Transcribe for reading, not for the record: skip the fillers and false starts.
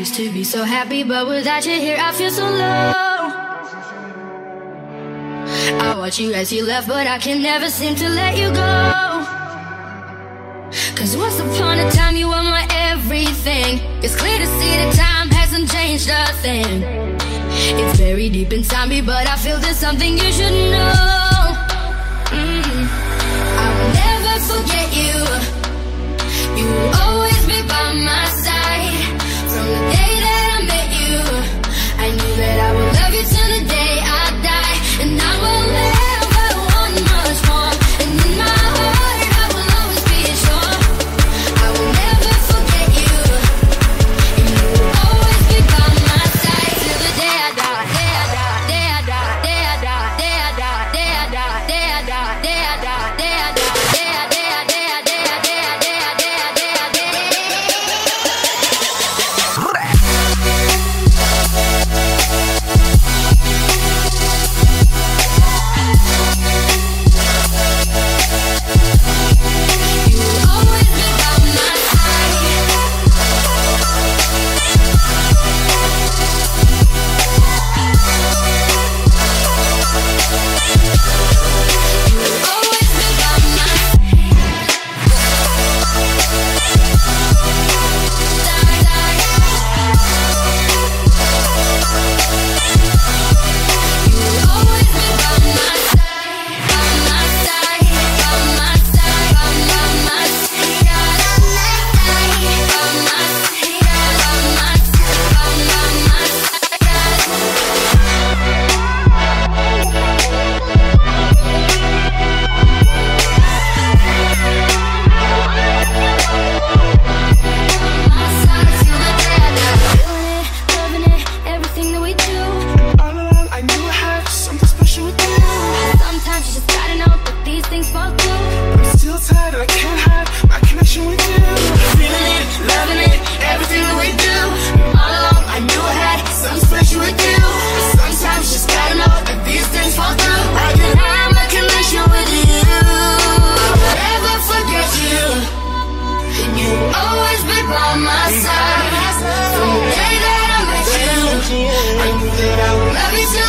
used to be so happy, but without you here I feel so low. I watch you as you left, but I can never seem to let you go. Cause once upon a time you were my everything. It's clear to see that time hasn't changed a thing. It's very deep inside me, but I feel there's something you should know. I will never forget you. You will always be by my side. From the day that I met you, I knew that I would love you till the day I die. And I will never want much more. And in my heart I will always be sure I will never forget you. And you will always be by my side till the day I die. Day I die, day I die, day I die, day I die, day I die, day I die, day I die, day I die, day I die. Love you too.